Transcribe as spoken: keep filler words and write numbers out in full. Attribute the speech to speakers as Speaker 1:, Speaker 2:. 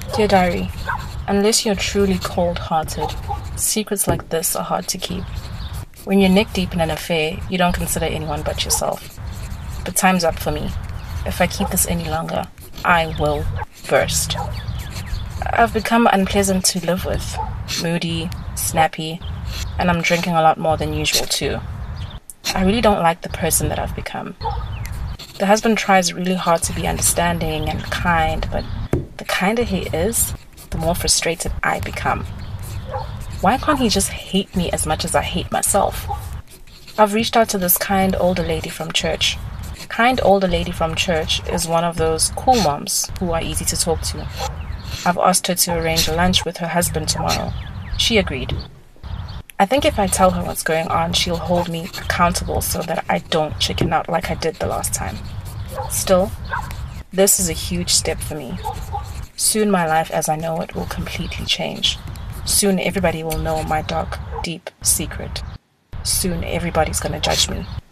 Speaker 1: Dear Diary, unless you're truly cold-hearted, secrets like this are hard to keep. When you're neck deep in an affair, you don't consider anyone but yourself. But time's up for me. If I keep this any longer, I will burst. I've become unpleasant to live with, moody, snappy, and I'm drinking a lot more than usual too. I really don't like the person that I've become. The husband tries really hard to be understanding and kind, but the kinder he is, the more frustrated I become. Why can't he just hate me as much as I hate myself? I've reached out to this kind older lady from church. Kind older lady from church is one of those cool moms who are easy to talk to. I've asked her to arrange a lunch with her husband tomorrow. She agreed. I think if I tell her what's going on, she'll hold me accountable so that I don't chicken out like I did the last time. Still, this is a huge step for me. Soon my life as I know it will completely change. Soon everybody will know my dark, deep secret. Soon everybody's gonna judge me.